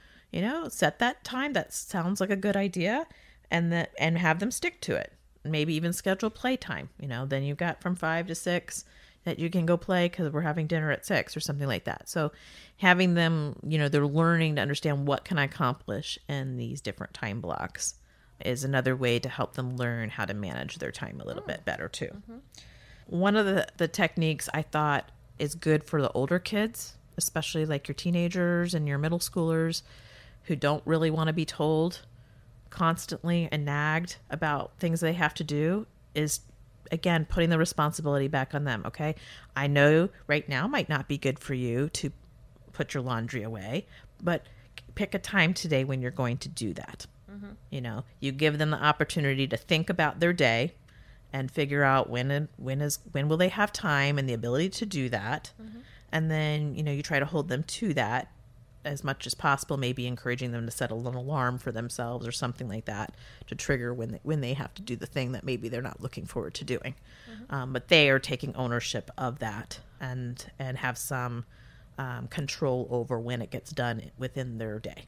Set that time. That sounds like a good idea, and have them stick to it. Maybe even schedule playtime. Then you've got from 5 to 6 that you can go play because we're having dinner at 6 or something like that. So having them, they're learning to understand what can I accomplish in these different time blocks is another way to help them learn how to manage their time a little bit better too. Mm-hmm. One of the techniques I thought is good for the older kids, especially like your teenagers and your middle schoolers who don't really want to be told constantly and nagged about things they have to do is, again, putting the responsibility back on them. Okay, I know right now might not be good for you to put your laundry away, but pick a time today when you're going to do that. You know, you give them the opportunity to think about their day and figure out when will they have time and the ability to do that. And then, you know, you try to hold them to that as much as possible, maybe encouraging them to set an alarm for themselves or something like that to trigger when they have to do the thing that maybe they're not looking forward to doing. But they are taking ownership of that and have some control over when it gets done within their day.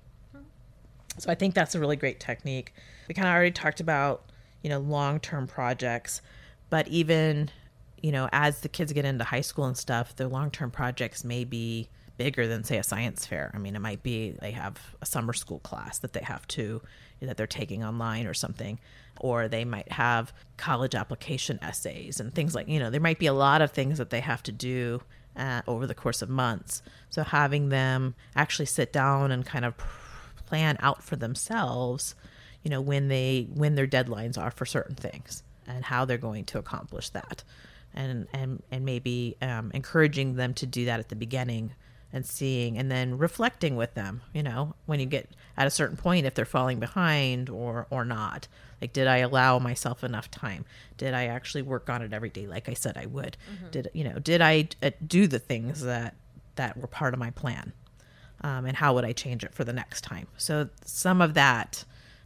So I think that's a really great technique. We kind of already talked about, you know, long-term projects, but even, you know, as the kids get into high school and stuff, their long-term projects may be bigger than, say, a science fair. I mean, it might be they have a summer school class that they're taking online or something, or they might have college application essays and things like, you know, there might be a lot of things that they have to do over the course of months. So having them actually sit down and kind of plan out for themselves, you know, when their deadlines are for certain things and how they're going to accomplish that, and maybe encouraging them to do that at the beginning and seeing and then reflecting with them, you know, when you get at a certain point, if they're falling behind or not. Like, did I allow myself enough time? Did I actually work on it every day like I said I would? Did I do the things that were part of my plan? And how would I change it for the next time? So some of that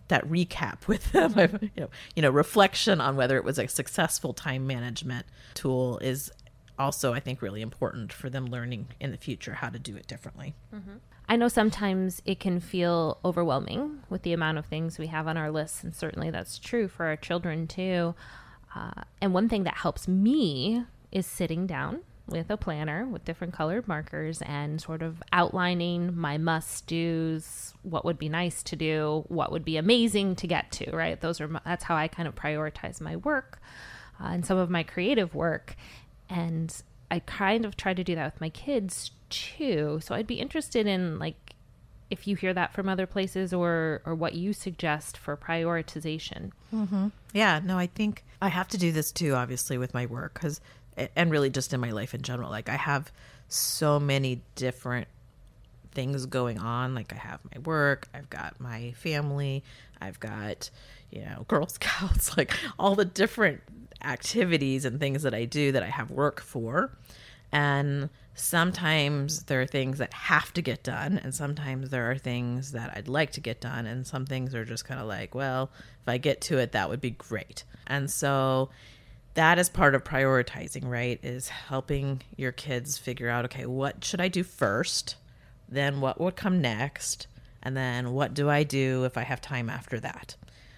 recap with them, reflection on whether it was a successful time management tool is also, I think, really important for them learning in the future how to do it differently. I know sometimes it can feel overwhelming with the amount of things we have on our lists, and certainly that's true for our children too. And one thing that helps me is sitting down with a planner with different colored markers and sort of outlining my must-dos, what would be nice to do, what would be amazing to get to, right? That's how I kind of prioritize my work and some of my creative work. And I kind of try to do that with my kids too. So I'd be interested in, like, if you hear that from other places or what you suggest for prioritization. Yeah, no, I think I have to do this too, obviously, with my work, and really just in my life in general. Like, I have so many different things going on. Like, I have my work, I've got my family, I've got, you know, Girl Scouts, like all the different activities and things that I do that I have work for. And sometimes there are things that have to get done, and sometimes there are things that I'd like to get done, and some things are just kind of like, well, if I get to it, that would be great. And so that is part of prioritizing, right? Is helping your kids figure out, okay, what should I do first? Then what would come next? And then what do I do if I have time after that?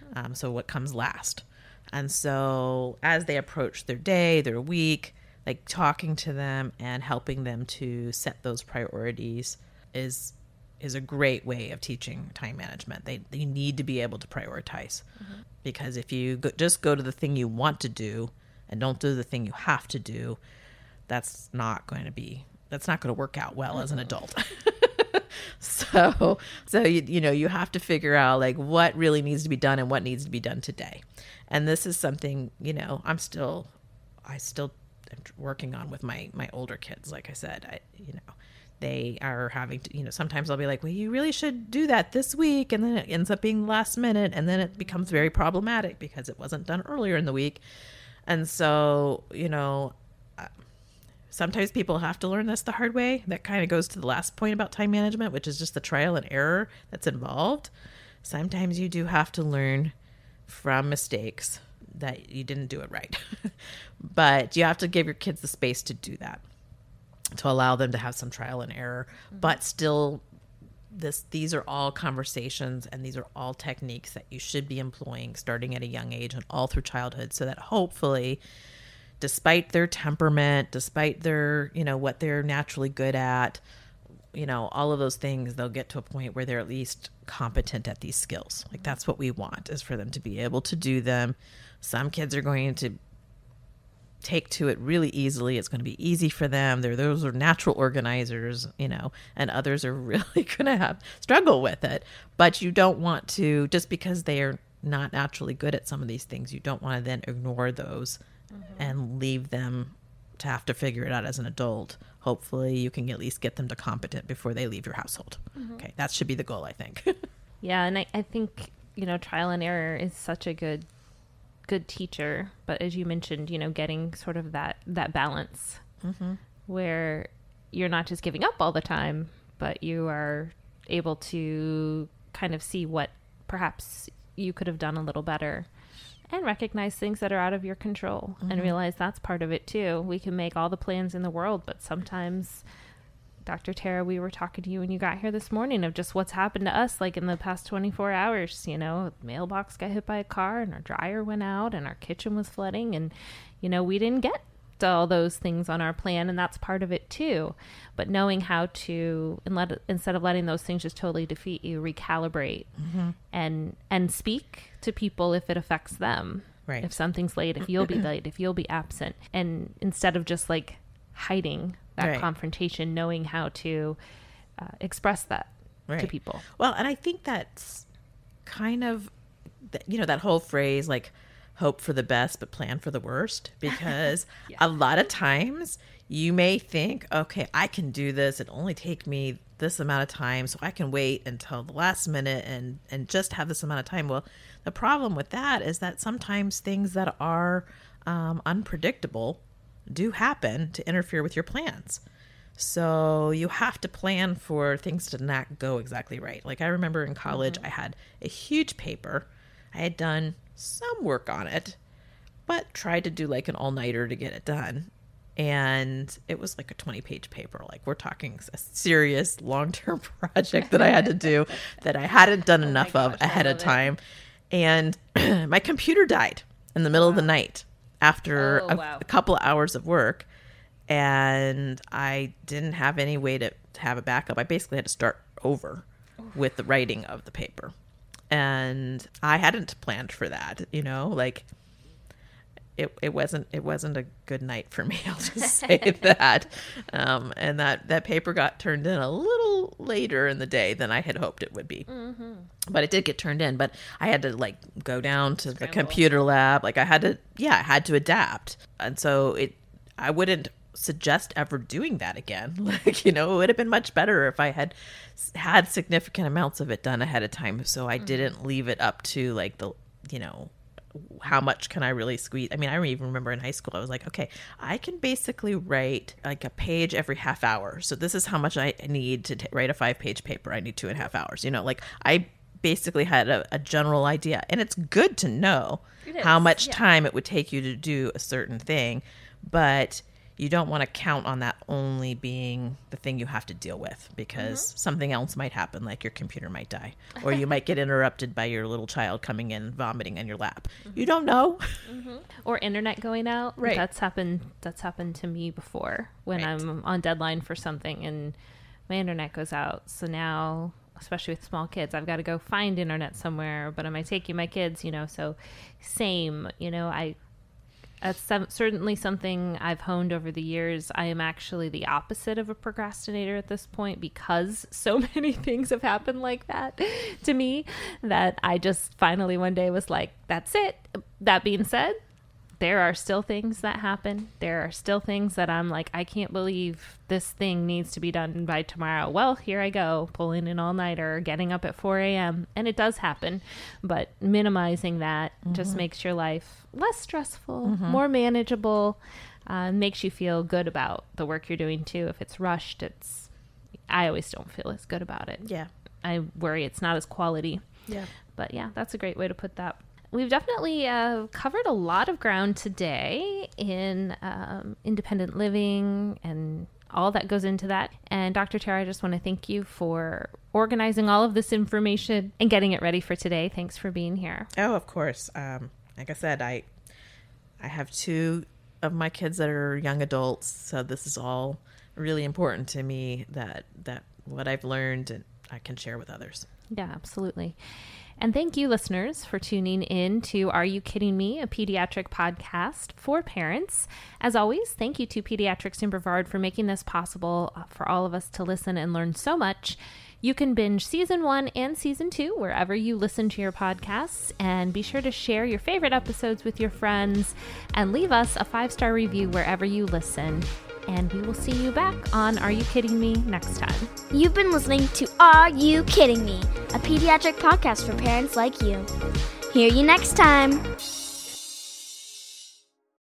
So what comes last? And so as they approach their day, their week, like, talking to them and helping them to set those priorities is a great way of teaching time management. They need to be able to prioritize, because if you just go to the thing you want to do and don't do the thing you have to do, that's not going to work out well as an adult. So you have to figure out, like, what really needs to be done and what needs to be done today. And this is something, you know, I still am working on with my older kids. Like I said, they are having to, you know, sometimes I'll be like, well, you really should do that this week. And then it ends up being last minute. And then it becomes very problematic because it wasn't done earlier in the week. And so, you know, sometimes people have to learn this the hard way. That kind of goes to the last point about time management, which is just the trial and error that's involved. Sometimes you do have to learn from mistakes that you didn't do it right. But you have to give your kids the space to do that, to allow them to have some trial and error. But still, these are all conversations, and these are all techniques that you should be employing starting at a young age and all through childhood, so that hopefully, despite their temperament, despite their, you know, what they're naturally good at, you know, all of those things, they'll get to a point where they're at least competent at these skills. Like, that's what we want, is for them to be able to do them. Some kids are going to take to it really easily. It's going to be easy for them. Those are natural organizers, and others are really going to struggle with it. But you don't want to, just because they are not naturally good at some of these things, you don't want to then ignore those and leave them to have to figure it out as an adult. Hopefully you can at least get them to competent before they leave your household. Okay, that should be the goal, I think. Yeah, and I think, trial and error is such a good teacher. But as you mentioned, getting sort of that balance where you're not just giving up all the time, but you are able to kind of see what perhaps you could have done a little better and recognize things that are out of your control and realize that's part of it too. We can make all the plans in the world, but sometimes, Dr. Tara, we were talking to you when you got here this morning of just what's happened to us, like in the past 24 hours, mailbox got hit by a car and our dryer went out and our kitchen was flooding and, we didn't get to all those things on our plan, and that's part of it too. But knowing how to, instead of letting those things just totally defeat you, recalibrate and speak to people if it affects them. Right. If something's late, if you'll be late, if you'll be absent. And instead of just like hiding that confrontation, knowing how to express that to people. Well, and I think that's kind of, that whole phrase, like, hope for the best, but plan for the worst, because a lot of times you may think, okay, I can do this. It'll only take me this amount of time, so I can wait until the last minute and just have this amount of time. Well, the problem with that is that sometimes things that are unpredictable do happen to interfere with your plans. So you have to plan for things to not go exactly right. Like I remember in college, I had a huge paper. I had done some work on it, but tried to do like an all-nighter to get it done. And it was like a 20-page paper. Like we're talking a serious long-term project that I had to do that I hadn't done enough of ahead of time. And my computer died in the middle of the night after a couple of hours of work. And I didn't have any way to have a backup. I basically had to start over with the writing of the paper. And I hadn't planned for that, like it wasn't a good night for me. I'll just say that. And that paper got turned in a little later in the day than I had hoped it would be. But it did get turned in. But I had to like go down to the computer lab. Like I had to adapt. And so I wouldn't suggest ever doing that again. Like, it would have been much better if I had significant amounts of it done ahead of time. So I didn't leave it up to like the, how much can I really squeeze? I mean, I even remember in high school, I was like, okay, I can basically write like a page every half hour. So this is how much I need to write a 5-page paper. I need 2.5 hours, like I basically had a general idea, and it's good to know how much time it would take you to do a certain thing, but you don't want to count on that only being the thing you have to deal with, because something else might happen, like your computer might die, or you might get interrupted by your little child coming in vomiting in your lap. You don't know. Or internet going out. Right. That's happened to me before when I'm on deadline for something and my internet goes out. So now, especially with small kids, I've got to go find internet somewhere, but am I taking my kids, so same, That's certainly something I've honed over the years. I am actually the opposite of a procrastinator at this point, because so many things have happened like that to me that I just finally one day was like, that's it. That being said, there are still things that happen. There are still things that I'm like, I can't believe this thing needs to be done by tomorrow. Well, here I go, pulling an all-nighter, getting up at 4 a.m. And it does happen. But minimizing that just makes your life less stressful, more manageable, makes you feel good about the work you're doing too. If it's rushed, I always don't feel as good about it. Yeah. I worry it's not as quality. Yeah. But yeah, that's a great way to put that. We've definitely covered a lot of ground today in independent living and all that goes into that. And Dr. Tara, I just want to thank you for organizing all of this information and getting it ready for today. Thanks for being here. Oh, of course. Like I said, I have 2 of my kids that are young adults, so this is all really important to me, that what I've learned and I can share with others. Yeah, absolutely. And thank you, listeners, for tuning in to Are You Kidding Me?, a pediatric podcast for parents. As always, thank you to Pediatrics in Brevard for making this possible for all of us to listen and learn so much. You can binge Season 1 and Season 2 wherever you listen to your podcasts, and be sure to share your favorite episodes with your friends and leave us a 5-star review wherever you listen. And we will see you back on Are You Kidding Me? Next time. You've been listening to Are You Kidding Me? A pediatric podcast for parents like you. Hear you next time.